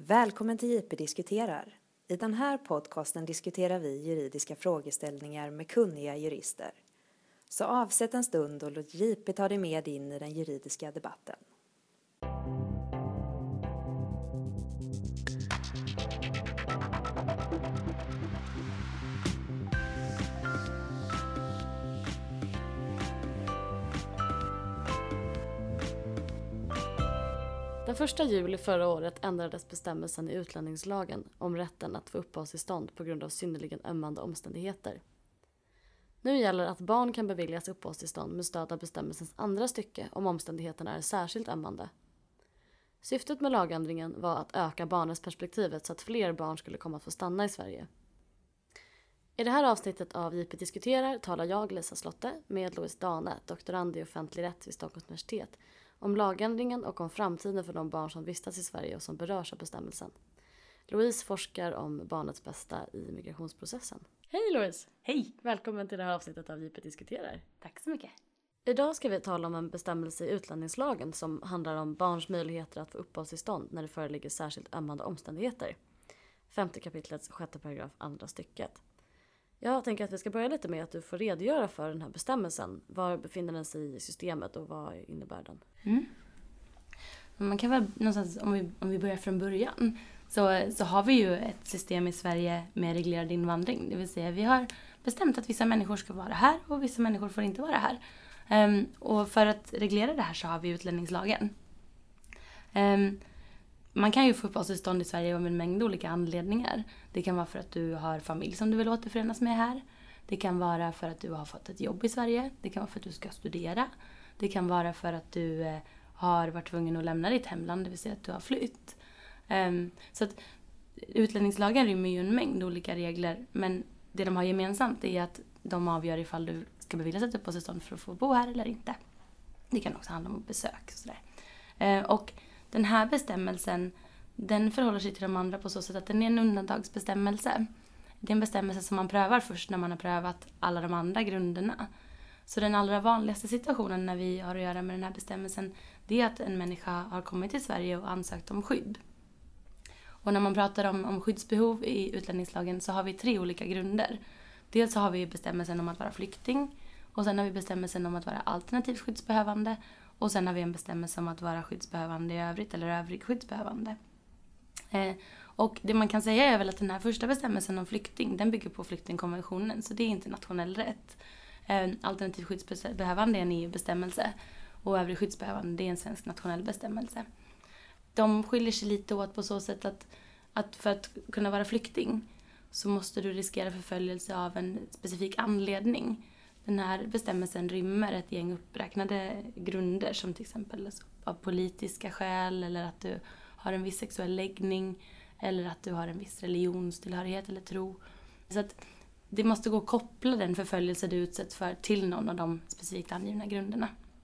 Välkommen till JP diskuterar. I den här podcasten diskuterar vi juridiska frågeställningar med kunniga jurister. Så avsätt en stund och låt JP ta dig med in i den juridiska debatten. Den 1 juli förra året ändrades bestämmelsen i utlänningslagen om rätten att få uppehållstillstånd på grund av synnerligen ömmande omständigheter. Nu gäller att barn kan beviljas uppehållstillstånd med stöd av bestämmelsens andra stycke om omständigheterna är särskilt ömmande. Syftet med lagändringen var att öka barnrättsperspektivet så att fler barn skulle komma att få stanna i Sverige. I det här avsnittet av JP diskuterar talar jag, Lisa Slotte, med Louise Dane, doktorand i offentlig rätt vid Stockholms universitet, om lagändringen och om framtiden för de barn som vistas i Sverige och som berörs av bestämmelsen. Louise forskar om barnets bästa i migrationsprocessen. Hej Louise! Hej! Välkommen till det här avsnittet av JP diskuterar. Tack så mycket. Idag ska vi tala om en bestämmelse i utlänningslagen som handlar om barns möjligheter att få uppehållstillstånd när det föreligger särskilt ömmande omständigheter. 5:e kapitlets 6:e paragraf, andra stycket. Jag tänker att vi ska börja lite med att du får redogöra för den här bestämmelsen. Var befinner den sig i systemet och vad innebär den? Man kan väl någonstans, om vi börjar från början, så har vi ju ett system i Sverige med reglerad invandring. Det vill säga vi har bestämt att vissa människor ska vara här och vissa människor får inte vara här. Och för att reglera det här så har vi utlänningslagen. Man kan ju få uppehållstillstånd i Sverige av en mängd olika anledningar. Det kan vara för att du har familj som du vill återförenas med här. Det kan vara för att du har fått ett jobb i Sverige. Det kan vara för att du ska studera. Det kan vara för att du har varit tvungen att lämna ditt hemland, det vill säga att du har flytt. Så att utlänningslagen rymmer ju en mängd olika regler, men det de har gemensamt är att de avgör ifall du ska beviljas ett uppehållstillstånd för att få bo här eller inte. Det kan också handla om besök och sådär. Och den här bestämmelsen, den förhåller sig till de andra på så sätt att den är en undantagsbestämmelse. Det är en bestämmelse som man prövar först när man har prövat alla de andra grunderna. Så den allra vanligaste situationen när vi har att göra med den här bestämmelsen, det är att en människa har kommit till Sverige och ansökt om skydd. Och när man pratar om skyddsbehov i utlänningslagen så har vi 3 olika grunder. Dels så har vi bestämmelsen om att vara flykting, och sen har vi bestämmelsen om att vara alternativt skyddsbehövande, och sen har vi en bestämmelse om att vara skyddsbehövande i övrigt eller övrig skyddsbehövande. Och det man kan säga är väl att den här första bestämmelsen om flykting, den bygger på flyktingkonventionen, så det är internationell rätt. Alternativt skyddsbehövande är en EU-bestämmelse och övrig skyddsbehövande det är en svensk nationell bestämmelse. De skiljer sig lite åt på så sätt att för att kunna vara flykting så måste du riskera förföljelse av en specifik anledning. Den här bestämmelsen rymmer ett gäng uppräknade grunder som till exempel av politiska skäl, eller att du har en viss sexuell läggning, eller att du har en viss religionstillhörighet eller tro. Så att det måste gå att koppla den förföljelse du utsätts för till någon av de specifikt angivna grunderna.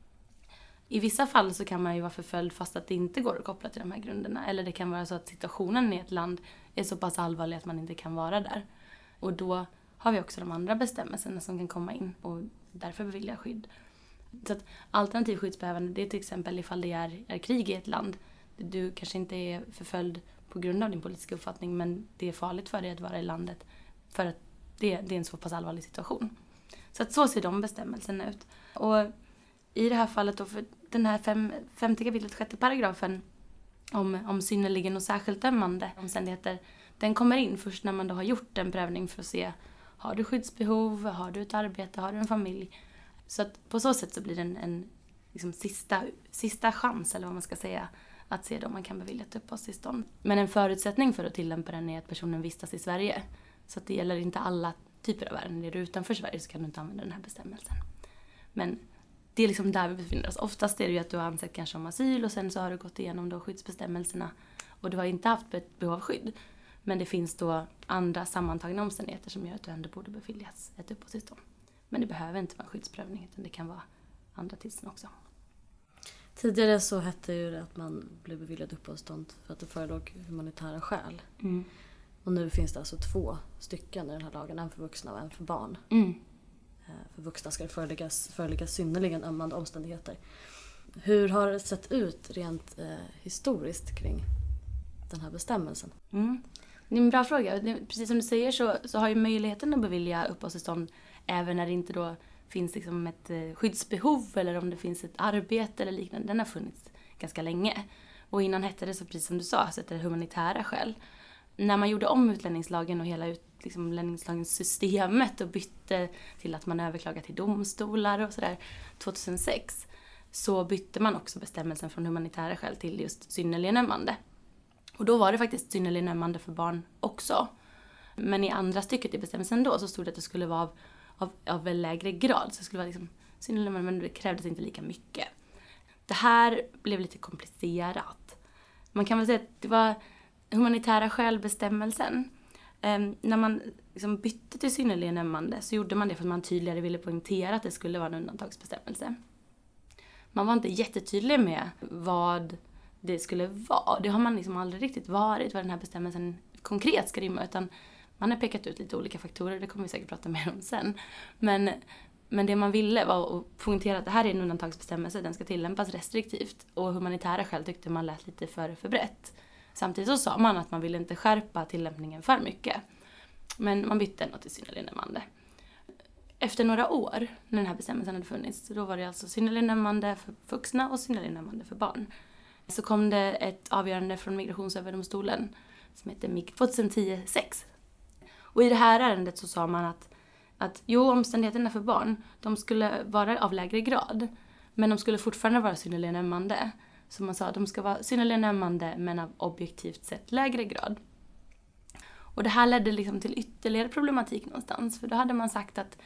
I vissa fall så kan man ju vara förföljd fast att det inte går att koppla till de här grunderna. Eller det kan vara så att situationen i ett land är så pass allvarlig att man inte kan vara där. Och då har vi också de andra bestämmelserna som kan komma in och därför bevilja skydd. Så att alternativ skyddsbehövande, det är till exempel ifall det är krig i ett land. Du kanske inte är förföljd på grund av din politiska uppfattning, men det är farligt för dig att vara i landet för att det är en så pass allvarlig situation. Så att så ser de bestämmelserna ut. Och i det här fallet då, för den här 5:e kapitlet 6:e paragrafen om synnerligen och särskilt ömmande omständigheter, den kommer in först när man då har gjort en prövning för att se, har du skyddsbehov, har du ett arbete, har du en familj. Så att på så sätt så blir det en liksom sista chans, eller vad man ska säga, att se då man kan bevilja ett uppehållstillstånd. Men en förutsättning för att tillämpa den är att personen vistas i Sverige. Så att det gäller inte alla typer av ärenden. Är du utanför Sverige så kan du inte använda den här bestämmelsen. Men det är liksom där vi befinner oss. Oftast är det ju att du har ansökt kanske om asyl och sen så har du gått igenom då skyddsbestämmelserna. Och du har inte haft ett behov av skydd. Men det finns då andra sammantagna omständigheter som gör att du ändå borde beviljas ett uppehållstillstånd. Men det behöver inte vara skyddsprövning, utan det kan vara andra tillstånd också. Tidigare så hette ju det att man blev beviljad uppehållstillstånd för att det förelåg humanitära skäl. Mm. Och nu finns det alltså 2 stycken i den här lagen, en för vuxna och en för barn. Mm. För vuxna ska det föreligga synnerligen ömmande omständigheter. Hur har det sett ut rent historiskt kring den här bestämmelsen? Det är en bra fråga. Precis som du säger så har ju möjligheten att bevilja uppehållstillstånd även när det inte då finns liksom ett skyddsbehov eller om det finns ett arbete eller liknande. Den har funnits ganska länge. Och innan hette det så, precis som du sa, så hette det humanitära skäl. När man gjorde om utlänningslagen och hela utlänningslagens systemet och bytte till att man överklagar till domstolar och sådär 2006, så bytte man också bestämmelsen från humanitära skäl till just synnerligen ömmande. Och då var det faktiskt synnerligen ömmande för barn också. Men i andra stycket i bestämmelsen då så stod det att det skulle vara av en lägre grad. Så det skulle vara liksom synnerligen ömmande, men det krävdes inte lika mycket. Det här blev lite komplicerat. Man kan väl säga att det var humanitära skäl-bestämmelsen. När man liksom bytte till synnerligen ömmande så gjorde man det för att man tydligare ville poängtera att det skulle vara en undantagsbestämmelse. Man var inte jättetydlig med vad det skulle vara. Det har man liksom aldrig riktigt varit, vad den här bestämmelsen konkret ska rymma, utan man har pekat ut lite olika faktorer, det kommer vi säkert prata mer om sen. Men det man ville var att poängtera att det här är en undantagsbestämmelse, den ska tillämpas restriktivt, och humanitära skäl tyckte man lät lite för brett. Samtidigt så sa man att man ville inte skärpa tillämpningen för mycket. Men man bytte ändå till synnerligen ömmande. Efter några år, när den här bestämmelsen hade funnits, då var det alltså synnerligen ömmande för vuxna och synnerligen ömmande för barn. Så kom det ett avgörande från Migrationsöverdomstolen som heter MIG 2010-6. Och i det här ärendet så sa man att omständigheterna för barn, de skulle vara av lägre grad, men de skulle fortfarande vara synnerligen ömmande. Så man sa att de ska vara synnerligen ömmande men av objektivt sett lägre grad. Och det här ledde liksom till ytterligare problematik någonstans. För då hade man sagt att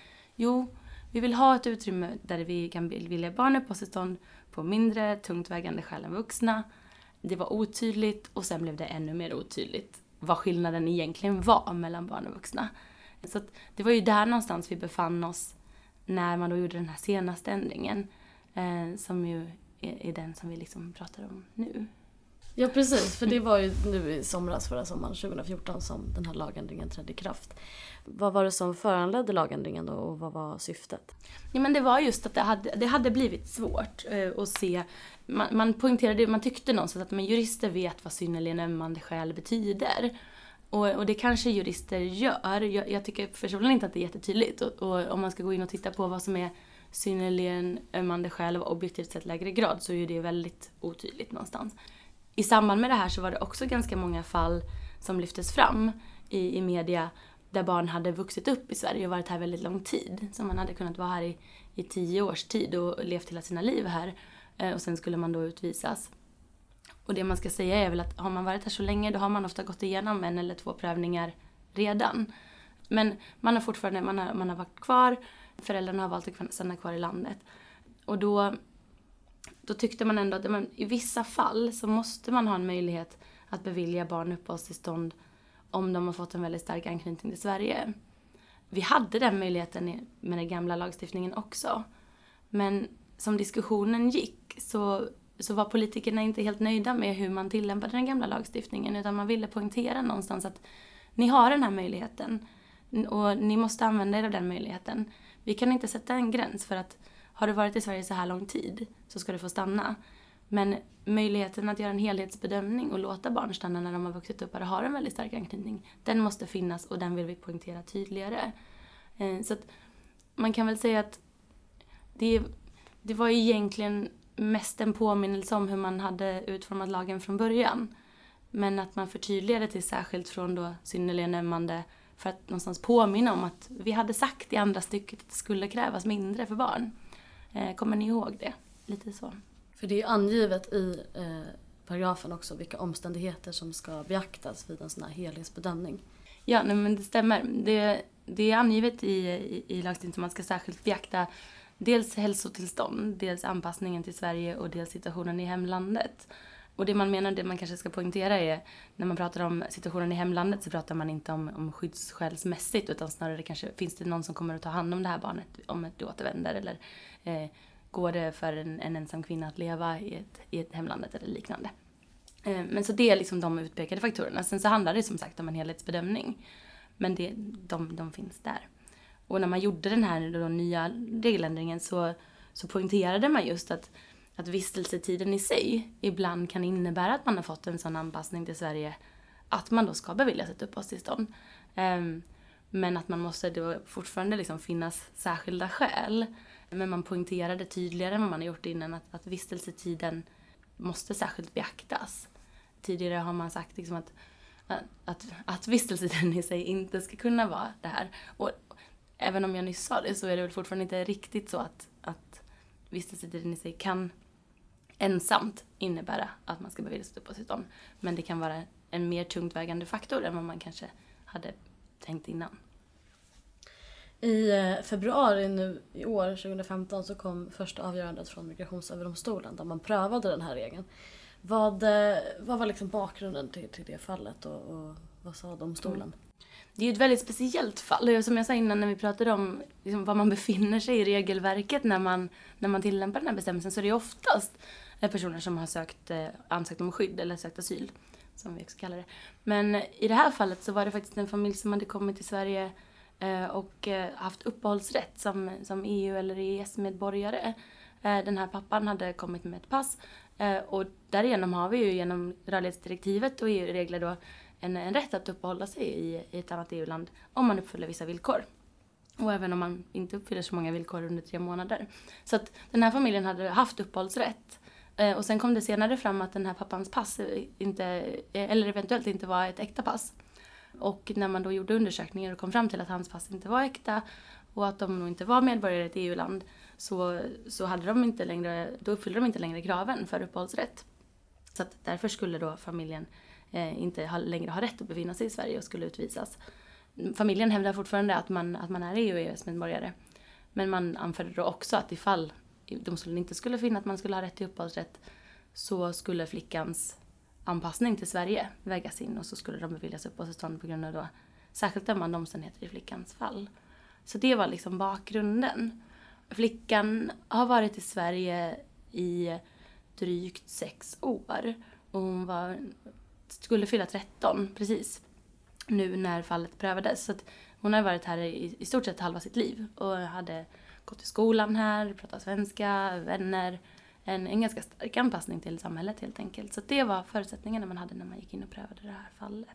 vi vill ha ett utrymme där vi kan bevilja barn uppehållstillstånd på mindre tungt vägande skäl än vuxna. Det var otydligt, och sen blev det ännu mer otydligt vad skillnaden egentligen var mellan barn och vuxna. Så att det var ju där någonstans vi befann oss när man då gjorde den här senaste ändringen, som ju är den som vi liksom pratar om nu. Ja, precis, för det var ju nu i somras, förra sommaren 2014, som den här lagändringen trädde i kraft. Vad var det som föranledde lagändringen då, och vad var syftet? Ja, men det var just att det hade blivit svårt att se. Man poängterade, man tyckte någonstans att jurister vet vad synnerligen ömmande skäl betyder. Och det kanske jurister gör. Jag tycker personligen inte att det är jättetydligt. Och om man ska gå in och titta på vad som är synnerligen ömmande skäl av objektivt sett lägre grad, så är det väldigt otydligt någonstans. I samband med det här så var det också ganska många fall som lyftes fram i media där barn hade vuxit upp i Sverige och varit här väldigt lång tid. Så man hade kunnat vara här i 10 års tid och levt hela sina liv här. Och sen skulle man då utvisas. Och det man ska säga är väl att har man varit här så länge, då har man ofta gått igenom 1 eller 2 prövningar redan. Men man har fortfarande, man har varit kvar, föräldrarna har valt att stanna kvar i landet. Och då tyckte man ändå att i vissa fall så måste man ha en möjlighet att bevilja barn uppehållstillstånd om de har fått en väldigt stark anknytning till Sverige. Vi hade den möjligheten med den gamla lagstiftningen också. Men som diskussionen gick så var politikerna inte helt nöjda med hur man tillämpade den gamla lagstiftningen, utan man ville poängtera någonstans att ni har den här möjligheten och ni måste använda er av den möjligheten. Vi kan inte sätta en gräns för att har du varit i Sverige så här lång tid så ska du få stanna. Men möjligheten att göra en helhetsbedömning och låta barn stanna när de har vuxit upp och har en väldigt stark anknytning, den måste finnas, och den vill vi poängtera tydligare. Så att man kan väl säga att det var egentligen mest en påminnelse om hur man hade utformat lagen från början. Men att man förtydligade till särskilt från då synnerligen ömmande, för att någonstans påminna om att vi hade sagt i andra stycket att det skulle krävas mindre för barn. Kommer ni ihåg det? Lite så. För det är angivet i paragrafen också vilka omständigheter som ska beaktas vid en sån här helhetsbedömning. Ja, men det stämmer. Det är angivet i lagstiftningen som man ska särskilt beakta dels hälsotillstånd, dels anpassningen till Sverige och dels situationen i hemlandet. Och det man kanske ska poängtera är, när man pratar om situationen i hemlandet så pratar man inte om skyddsskällsmässigt, utan snarare kanske finns det någon som kommer att ta hand om det här barnet om det återvänder, eller går det för en ensam kvinna att leva i ett hemlandet eller liknande. Men så det är liksom de utpekade faktorerna. Sen så handlar det som sagt om en helhetsbedömning, men de finns där. Och när man gjorde den här nya regeländringen så poängterade man just att att vistelsetiden i sig ibland kan innebära att man har fått en sån anpassning till Sverige att man då ska beviljas ett uppehållstillstånd. Men att man måste då fortfarande liksom finnas särskilda skäl. Men man poängterar det tydligare än vad man har gjort innan, att vistelsetiden måste särskilt beaktas. Tidigare har man sagt liksom att vistelsetiden i sig inte ska kunna vara det här. Och även om jag nyss sa det så är det väl fortfarande inte riktigt så att vistelsetiden i sig kan ensamt innebära att man ska beviljas ett uppehållstillstånd. Men det kan vara en mer tungt vägande faktor än vad man kanske hade tänkt innan. I februari nu i år, 2015, så kom första avgörandet från Migrationsöverdomstolen där man prövade den här regeln. Vad var liksom bakgrunden till det fallet och vad sa domstolen? Det är ju ett väldigt speciellt fall. Som jag sa innan när vi pratade om liksom, var man befinner sig i regelverket när man tillämpar den här bestämmelsen, så är det oftast personer som har ansökt om skydd eller sökt asyl, som vi också kallar det. Men i det här fallet så var det faktiskt en familj som hade kommit till Sverige och haft uppehållsrätt som EU- eller EES-medborgare. Den här pappan hade kommit med ett pass och därigenom har vi ju genom rörlighetsdirektivet och EU-regler då en rätt att uppehålla sig i ett annat EU-land om man uppfyller vissa villkor. Och även om man inte uppfyller så många villkor under 3 månader. Så att den här familjen hade haft uppehållsrätt. Och sen kom det senare fram att den här pappans pass eller eventuellt inte var ett äkta pass. Och när man då gjorde undersökningar och kom fram till att hans pass inte var äkta och att de nog inte var medborgare i ett EU-land, så hade de inte längre, då uppfyllde de inte längre kraven för uppehållsrätt. Så att därför skulle då familjen inte längre ha rätt att befinna sig i Sverige och skulle utvisas. Familjen hävdar fortfarande att man är EU- och EES-medborgare. Men man anförde då också att ifall domstolen inte skulle finna att man skulle ha rätt till uppehållsrätt, så skulle flickans anpassning till Sverige vägas in och så skulle de beviljas uppehållstillstånd på grund av då särskilt ömmande omständigheter i flickans fall. Så det var liksom bakgrunden. Flickan har varit i Sverige i drygt 6 år och hon skulle fylla 13 precis nu när fallet prövades. Så att hon har varit här i stort sett halva sitt liv och hade gått i skolan här, pratat svenska, vänner, en ganska stark anpassning till samhället helt enkelt. Så det var förutsättningarna man hade när man gick in och prövade det här fallet.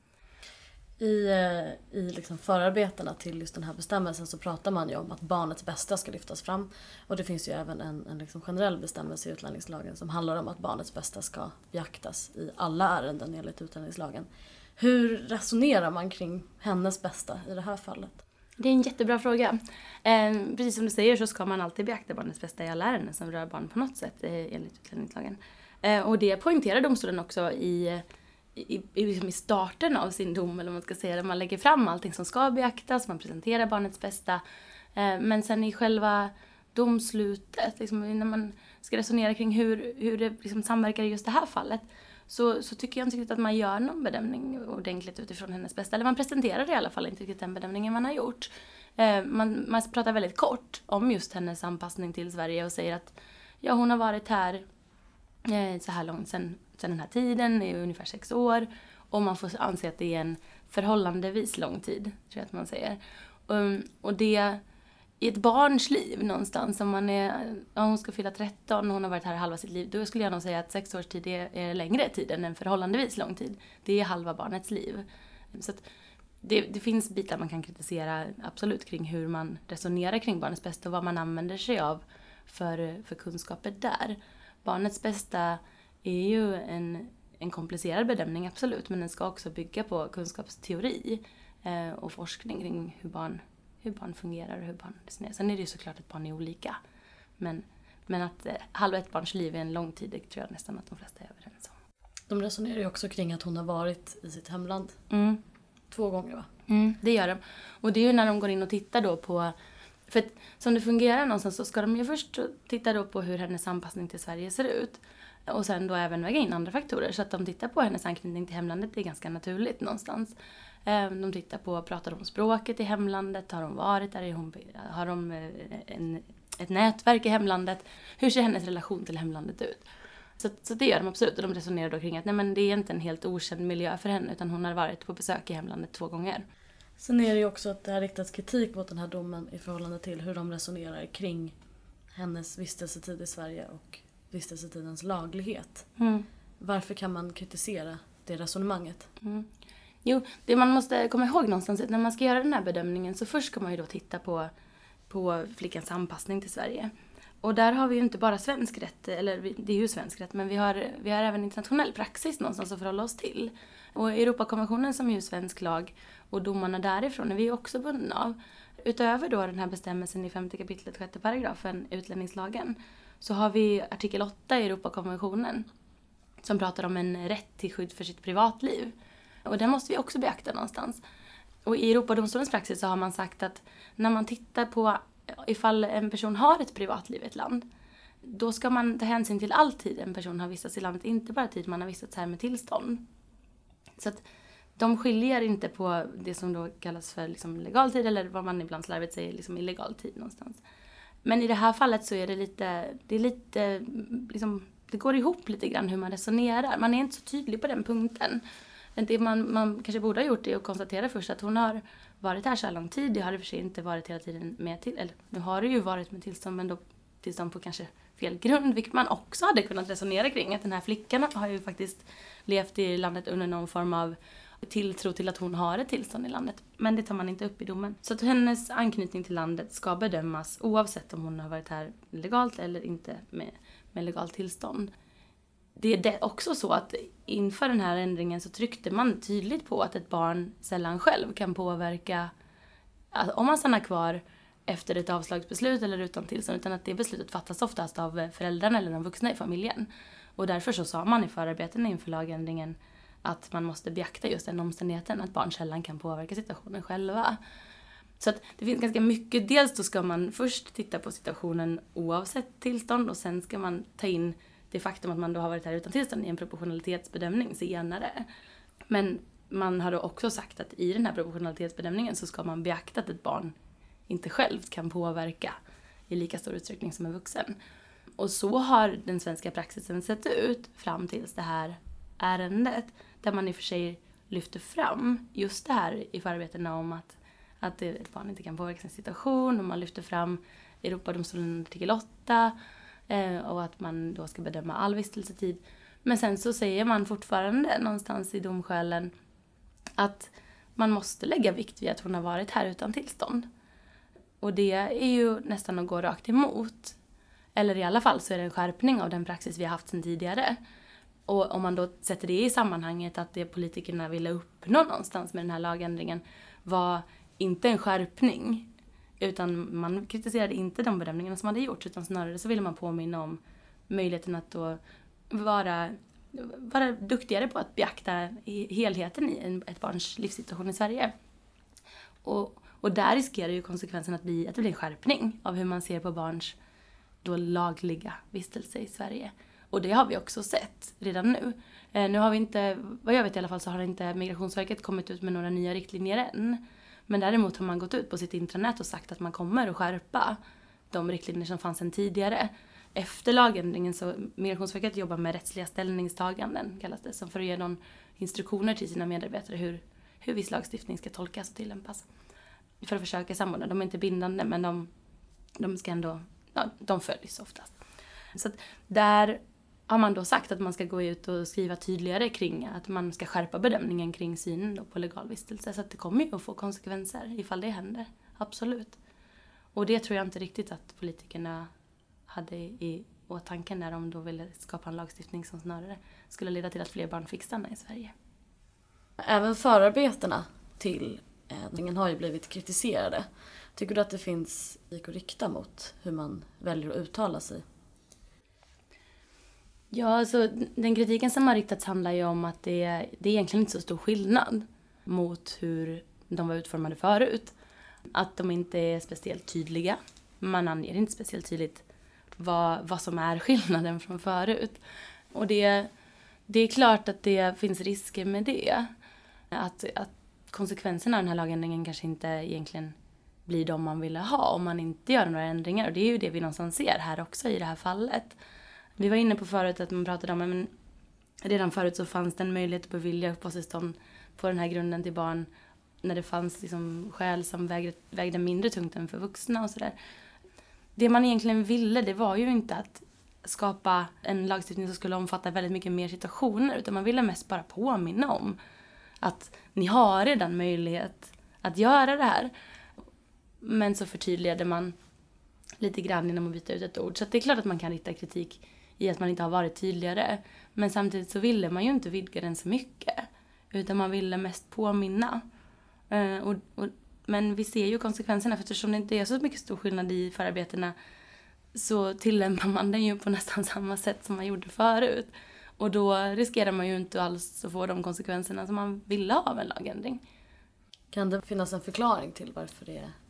I liksom förarbetena till just den här bestämmelsen så pratar man ju om att barnets bästa ska lyftas fram. Och det finns ju även en liksom generell bestämmelse i utlänningslagen som handlar om att barnets bästa ska beaktas i alla ärenden enligt utlänningslagen. Hur resonerar man kring hennes bästa i det här fallet? Det är en jättebra fråga. Precis som du säger så ska man alltid beakta barnets bästa i alla ärenden som rör barn på något sätt enligt utlänningslagen. Och det poängterar domstolen också i starten av sin dom, eller vad man ska säga, där man lägger fram allting som ska beaktas, man presenterar barnets bästa. Men sen i själva domslutet, liksom, när man ska resonera kring hur det liksom samverkar i just det här fallet, så tycker jag inte riktigt att man gör någon bedömning ordentligt utifrån hennes bästa. Eller man presenterar i alla fall inte riktigt den bedömningen man har gjort. Man pratar väldigt kort om just hennes anpassning till Sverige och säger att ja, hon har varit här så här långt sen den här tiden, i ungefär 6 år. Och man får anse att det är en förhållandevis lång tid, tror jag att man säger. Och det i ett barns liv någonstans, om hon ska fylla 13 och hon har varit här halva sitt liv, då skulle jag nog säga att 6 års tid är längre tid än en förhållandevis lång tid. Det är halva barnets liv. Så att det finns bitar man kan kritisera absolut kring hur man resonerar kring barnets bästa och vad man använder sig av för kunskaper där. Barnets bästa är ju en komplicerad bedömning, absolut, men den ska också bygga på kunskapsteori och forskning kring hur barn fungerar och hur barn resonerar. Sen är det ju såklart att barn är olika, men att halva ett barns liv är en lång tid, det tror jag nästan att de flesta är överens om. De resonerar ju också kring att hon har varit i sitt hemland 2 gånger, va? Det gör de. Och det är ju när de går in och tittar då på, för att som det fungerar någonstans så ska de ju först titta då på hur hennes anpassning till Sverige ser ut. Och sen då även väga in andra faktorer. Så att de tittar på hennes anknytning till hemlandet, det är ganska naturligt någonstans. De tittar på, pratar de språket i hemlandet? Har de varit där? Har de ett nätverk i hemlandet? Hur ser hennes relation till hemlandet ut? Så det gör de absolut. Och de resonerar då kring att nej, men det är inte en helt okänd miljö för henne, utan hon har varit på besök i hemlandet 2 gånger. Sen är det ju också att det har riktats kritik mot den här domen i förhållande till hur de resonerar kring hennes vistelsetid i Sverige och vistelsetidens laglighet. Varför kan man kritisera det resonemanget? Jo, det man måste komma ihåg någonstans är att när man ska göra den här bedömningen så först ska man ju då titta på flickans anpassning till Sverige. Och där har vi ju inte bara svensk rätt, eller det är ju svensk rätt, men vi har även internationell praxis någonstans att förhålla oss till. Och Europakonventionen som är ju svensk lag och domarna därifrån är vi också bundna av. Utöver då den här bestämmelsen i 5:e kapitlet 6:e paragrafen utlänningslagen så har vi artikel 8 i Europakonventionen som pratar om en rätt till skydd för sitt privatliv. Och den måste vi också beakta någonstans. Och i Europadomstolens praxis så har man sagt att när man tittar på ifall en person har ett privatliv i ett land, då ska man ta hänsyn till all tid en person har vistats i landet, inte bara tid man har vistats här med tillstånd. Så att de skiljer inte på det som då kallas för liksom legal tid eller vad man ibland slarvigt säger liksom illegal tid någonstans. Men i det här fallet så är det går ihop lite grann hur man resonerar. Man är inte så tydlig på den punkten. Det man kanske borde ha gjort är att konstatera först att hon har varit här så lång tid. Det har i och för sig inte varit hela tiden med till, eller nu har det ju varit med tillstånd, men då tillstånd på kanske fel grund, vilket man också hade kunnat resonera kring. Att den här flickan har ju faktiskt levt i landet under någon form av tilltro till att hon har ett tillstånd i landet. Men det tar man inte upp i domen. Så att hennes anknytning till landet ska bedömas oavsett om hon har varit här legalt eller inte med legalt tillstånd. Det är också så att inför den här ändringen så tryckte man tydligt på att ett barn sällan själv kan påverka om man stannar kvar efter ett avslagsbeslut eller utan tillstånd, utan att det beslutet fattas oftast av föräldrarna eller de vuxna i familjen. Och därför så sa man i förarbetena inför lagändringen att man måste beakta just den omständigheten att barn sällan kan påverka situationen själva. Så att det finns ganska mycket. Dels då ska man först titta på situationen oavsett tillstånd och sen ska man ta in det faktum att man då har varit här utan tillstånd i en proportionalitetsbedömning senare. Men man har då också sagt att i den här proportionalitetsbedömningen så ska man beakta att ett barn inte självt kan påverka i lika stor utsträckning som en vuxen. Och så har den svenska praxisen sett ut fram tills det här ärendet, där man i och för sig lyfter fram just det här i förarbetena om att ett barn inte kan påverka sin situation, och man lyfter fram Europadomstolen artikel 8 och att man då ska bedöma all vistelsetid. Men sen så säger man fortfarande någonstans i domskälen att man måste lägga vikt vid att hon har varit här utan tillstånd. Och det är ju nästan att gå rakt emot. Eller i alla fall så är det en skärpning av den praxis vi har haft sedan tidigare. Och om man då sätter det i sammanhanget att det politikerna ville uppnå någonstans med den här lagändringen var inte en skärpning. Utan man kritiserade inte de bedömningarna som hade gjorts, utan snarare så ville man påminna om möjligheten att då vara duktigare på att beakta helheten i ett barns livssituation i Sverige. Och där riskerar ju konsekvensen att det blir en skärpning av hur man ser på barns då lagliga vistelse i Sverige. Och det har vi också sett redan nu. Nu har vi inte, vad jag vet i alla fall, så har inte Migrationsverket kommit ut med några nya riktlinjer än. Men däremot har man gått ut på sitt intranät och sagt att man kommer att skärpa de riktlinjer som fanns sedan tidigare. Efter lagändringen så Migrationsverket jobbar med rättsliga ställningstaganden, kallas det, som för att ge någon instruktioner till sina medarbetare hur viss lagstiftning ska tolkas och tillämpas. För att försöka samordna. De är inte bindande, men de ska ändå, de följs oftast. Så att där har man då sagt att man ska gå ut och skriva tydligare kring att man ska skärpa bedömningen kring synen då på legal vistelse. Så att det kommer ju att få konsekvenser ifall det händer. Absolut. Och det tror jag inte riktigt att politikerna hade i åtanke när de då ville skapa en lagstiftning som snarare skulle leda till att fler barn fick stanna i Sverige. Även förarbetena till ändringen har ju blivit kritiserade. Tycker du att det finns kritik att rikta mot hur man väljer att uttala sig? Ja, alltså den kritiken som har riktats handlar ju om att det är egentligen inte så stor skillnad mot hur de var utformade förut. Att de inte är speciellt tydliga. Man anger inte speciellt tydligt vad som är skillnaden från förut. Och det är klart att det finns risker med det. Att konsekvenserna av den här lagändringen kanske inte egentligen blir de man ville ha om man inte gör några ändringar. Och det är ju det vi någonstans ser här också i det här fallet. Vi var inne på förut att man pratade om men redan förut så fanns det en möjlighet att bevilja uppehållstillstånd på den här grunden till barn när det fanns liksom skäl som vägde mindre tungt än för vuxna och sådär. Det man egentligen ville, det var ju inte skapa en lagstiftning som skulle omfatta väldigt mycket mer situationer, utan man ville mest bara påminna om att ni har redan möjlighet att göra det här. Men så förtydligade man lite grann genom att byta ut ett ord. Så att det är klart att man kan rikta kritik i att man inte har varit tydligare. Men samtidigt så ville man ju inte vidga den så mycket. Utan man ville mest påminna. Men vi ser ju konsekvenserna, för eftersom det inte är så mycket stor skillnad i förarbetena så tillämpar man den ju på nästan samma sätt som man gjorde förut. Och då riskerar man ju inte alls att få de konsekvenserna som man ville ha av en lagändring. Kan det finnas en förklaring till varför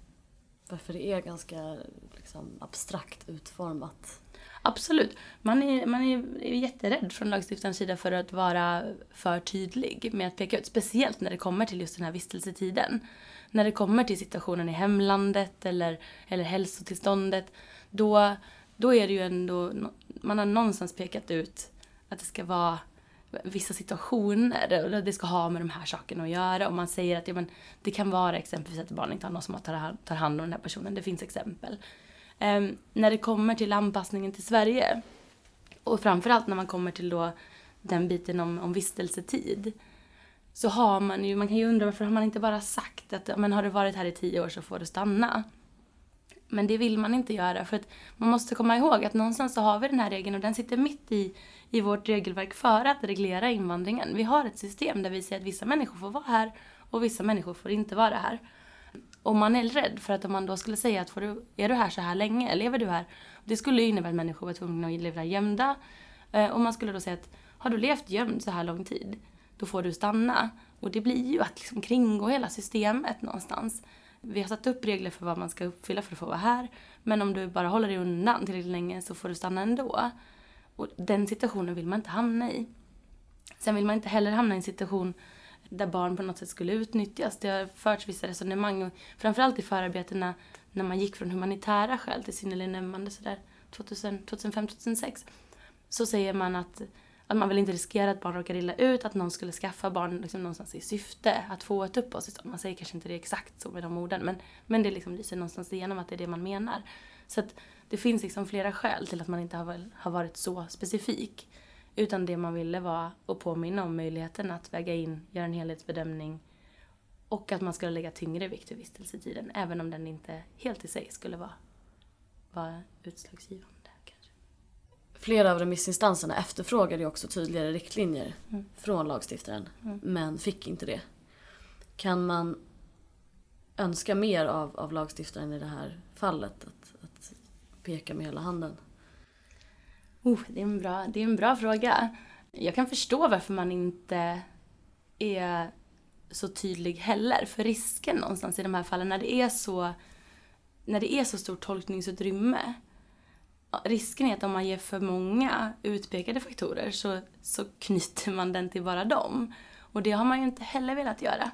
det är ganska liksom abstrakt utformat? Absolut. Man är jätterädd från lagstiftarens sida för att vara för tydlig med att peka ut. Speciellt när det kommer till just den här vistelsetiden. När det kommer till situationen i hemlandet eller hälsotillståndet. Då är det ju ändå, man har någonstans pekat ut att det ska vara vissa situationer och det ska ha med de här sakerna att göra. Och man säger att det kan vara exempelvis att barn inte har någon som tar hand om den här personen. Det finns exempel. När det kommer till anpassningen till Sverige och framförallt när man kommer till då den biten om vistelsetid, så har man kan ju undra varför har man inte bara sagt att men har du varit här i 10 år så får du stanna. Men det vill man inte göra, för att man måste komma ihåg att någonstans så har vi den här regeln och den sitter mitt i vårt regelverk för att reglera invandringen. Vi har ett system där vi säger att vissa människor får vara här och vissa människor får inte vara här. Och man är rädd för att om man då skulle säga att är du här så här länge, lever du här? Det skulle ju innebära att människor var tvungna att leva gömda. Och man skulle då säga att har du levt gömd så här lång tid, då får du stanna. Och det blir ju att liksom kringgå hela systemet någonstans. Vi har satt upp regler för vad man ska uppfylla för att få vara här. Men om du bara håller dig undan tillräckligt länge så får du stanna ändå. Och den situationen vill man inte hamna i. Sen vill man inte heller hamna i en situation där barn på något sätt skulle utnyttjas. Det har förts vissa resonemang, och framförallt i förarbetena när man gick från humanitära skäl till synnerligen ömmande sådär 2005-2006. Så säger man att man vill inte riskera att barn råkar illa ut, att någon skulle skaffa barn liksom någonstans i syfte att få ett uppehållstillstånd. Man säger kanske inte det exakt så med de orden, men det liksom lyser någonstans igenom att det är det man menar. Så att det finns liksom flera skäl till att man inte har varit så specifik. Utan det man ville var att påminna om möjligheten att väga in, göra en helhetsbedömning och att man skulle lägga tyngre vikt vid vistelsetiden, även om den inte helt i sig skulle vara utslagsgivande. Kanske. Flera av remissinstanserna efterfrågade ju också tydligare riktlinjer från lagstiftaren, men fick inte det. Kan man önska mer av lagstiftaren i det här fallet, att peka med hela handen? Det är en bra fråga. Jag kan förstå varför man inte är så tydlig heller. För risken någonstans i de här fallen, när det är så stort tolkningsutrymme, risken är att om man ger för många utpekade faktorer så knyter man den till bara dem. Och det har man ju inte heller velat göra.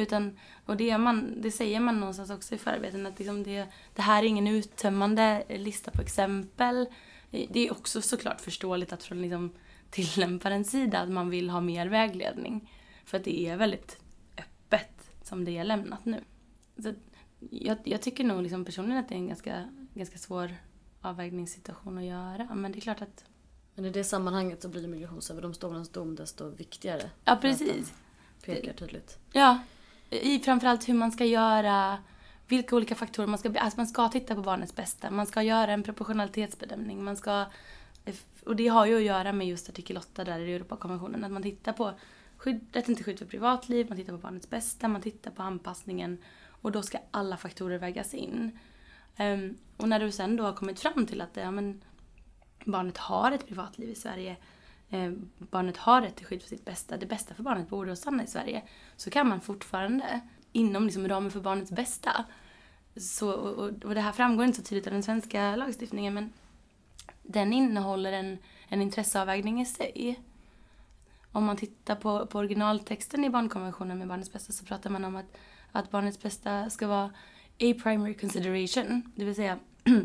Det säger man någonstans också i förarbeten, att liksom det här är ingen uttömmande lista på exempel. Det är också såklart förståeligt att från liksom tillämparens sida att man vill ha mer vägledning. För att det är väldigt öppet som det är lämnat nu. Så jag tycker nog liksom personligen att det är en ganska svår avvägningssituation att göra. Men det är klart att... Men i det sammanhanget så blir Migrationsöverdomstolens dom desto viktigare. Ja, precis. Pekar tydligt. Ja, i framförallt hur man ska göra, vilka olika faktorer man ska titta på barnets bästa. Man ska göra en proportionalitetsbedömning. Och det har ju att göra med just artikel 8 där i Europakonventionen. Att man tittar på rätten till skydd för privatliv, man tittar på barnets bästa, man tittar på anpassningen. Och då ska alla faktorer vägas in. Och när du sen då har kommit fram till att barnet har ett privatliv i Sverige, barnet har rätt till skydd för sitt bästa, det bästa för barnet borde att stanna i Sverige, så kan man fortfarande inom liksom ramen för barnets bästa. Och det här framgår inte så tydligt av den svenska lagstiftningen, men den innehåller en intresseavvägning i sig. Om man tittar på originaltexten i barnkonventionen med barnets bästa, så pratar man om att barnets bästa ska vara a primary consideration, det vill säga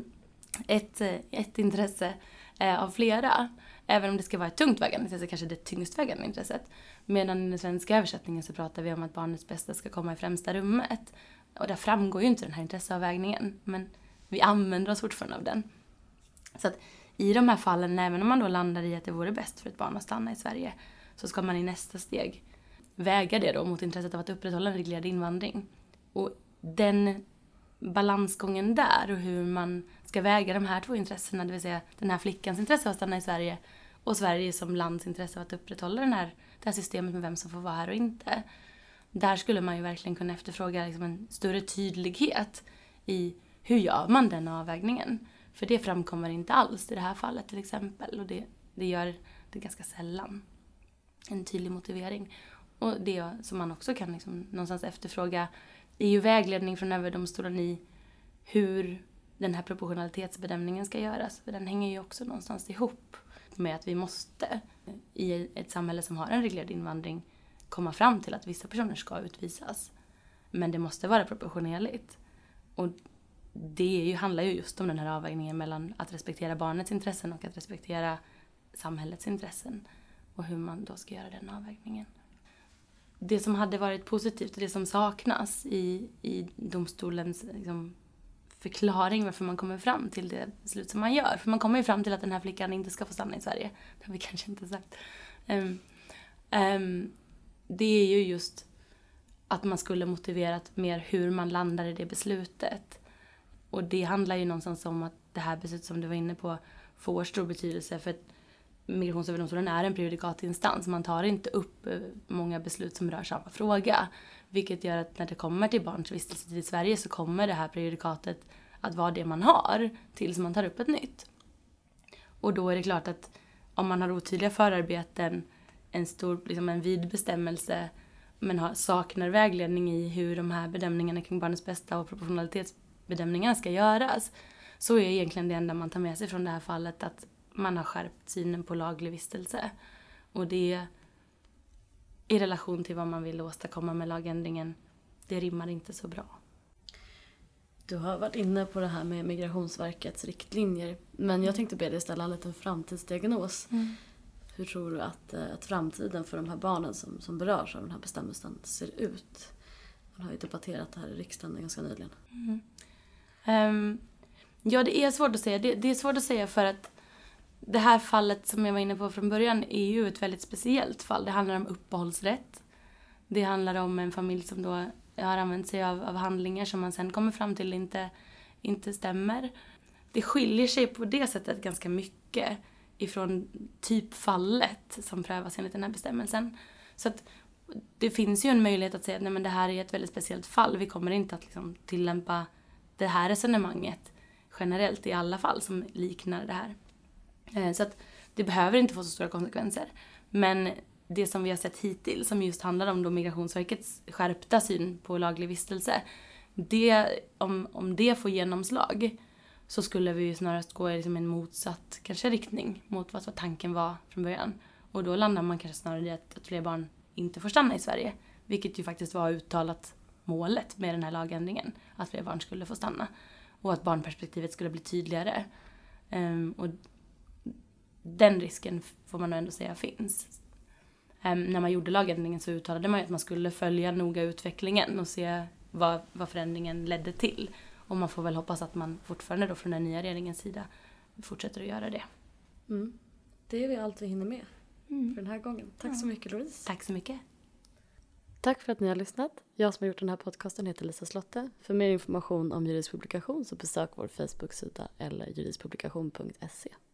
ett intresse av flera. Även om det ska vara ett tungt vägande intresse, kanske det tyngst vägande intresset. Medan i den svenska översättningen så pratar vi om att barnets bästa ska komma i främsta rummet. Och där framgår ju inte den här intresseavvägningen, men vi använder oss fortfarande av den. Så att i de här fallen, även om man då landar i att det vore bäst för ett barn att stanna i Sverige, så ska man i nästa steg väga det då mot intresset av att upprätthålla en reglerad invandring. Och den balansgången där och hur man ska väga de här två intressena, det vill säga den här flickans intresse av att stanna i Sverige och Sverige som lands intresse av att upprätthålla det här systemet med vem som får vara här och inte. Där skulle man ju verkligen kunna efterfråga liksom en större tydlighet i hur gör man den avvägningen. För det framkommer inte alls i det här fallet till exempel. Och det gör det ganska sällan. En tydlig motivering. Och det som man också kan liksom någonstans efterfråga är ju vägledning från överdomstolen i hur den här proportionalitetsbedömningen ska göras. För den hänger ju också någonstans ihop med att vi måste i ett samhälle som har en reglerad invandring komma fram till att vissa personer ska utvisas. Men det måste vara proportionerligt. Och det handlar ju just om den här avvägningen mellan att respektera barnets intressen och att respektera samhällets intressen. Och hur man då ska göra den avvägningen. Det som hade varit positivt och det som saknas i domstolens liksom, förklaring varför man kommer fram till det beslut som man gör. För man kommer ju fram till att den här flickan inte ska få stanna i Sverige. Det har vi kanske inte sagt. Det är ju just att man skulle motiverat mer hur man landar i det beslutet. Och det handlar ju någonstans om att det här beslutet som du var inne på får stor betydelse för att Migrationsöverdomstolen är en prejudikatinstans. Man tar inte upp många beslut som rör samma fråga. Vilket gör att när det kommer till barns vistelse i Sverige så kommer det här prejudikatet att vara det man har tills man tar upp ett nytt. Och då är det klart att om man har otydliga förarbeten, en vid bestämmelse men saknar vägledning i hur de här bedömningarna kring barnets bästa och proportionalitetsbedömningarna ska göras, så är egentligen det enda man tar med sig från det här fallet att man har skärpt synen på laglig vistelse. Och det i relation till vad man vill åstadkomma med lagändringen, det rimmar inte så bra. Du har varit inne på det här med Migrationsverkets riktlinjer. Men jag tänkte be dig ställa en liten framtidsdiagnos. Hur tror du att framtiden för de här barnen som berörs av den här bestämmelsen ser ut? Man har ju debatterat det här i riksdagen ganska nyligen. Ja, det är svårt att säga. Det är svårt att säga för att det här fallet som jag var inne på från början är ju ett väldigt speciellt fall. Det handlar om uppehållsrätt. Det handlar om en familj som då har använt sig av handlingar som man sen kommer fram till inte stämmer. Det skiljer sig på det sättet ganska mycket ifrån typfallet som prövas enligt den här bestämmelsen. Så att det finns ju en möjlighet att säga att nej, men det här är ett väldigt speciellt fall. Vi kommer inte att liksom tillämpa det här resonemanget generellt i alla fall som liknar det här. Så att det behöver inte få så stora konsekvenser. Men det som vi har sett hittills, som just handlar om då Migrationsverkets skärpta syn på laglig vistelse, om det får genomslag så skulle vi ju snarast gå i liksom en motsatt kanske riktning mot vad tanken var från början. Och då landar man kanske snarare i att fler barn inte får stanna i Sverige. Vilket ju faktiskt var uttalat målet med den här lagändringen. Att fler barn skulle få stanna. Och att barnperspektivet skulle bli tydligare. Och den risken får man ändå säga finns. När man gjorde lagändringen så uttalade man att man skulle följa noga utvecklingen och se vad förändringen ledde till. Och man får väl hoppas att man fortfarande då från den nya regeringens sida fortsätter att göra det. Det är allt vi hinner med för den här gången. Tack så mycket, Louise. Tack så mycket. Tack för att ni har lyssnat. Jag som har gjort den här podcasten heter Lisa Slotte. För mer information om juridisk publikation så besök vår Facebook-sida eller juridispublikation.se.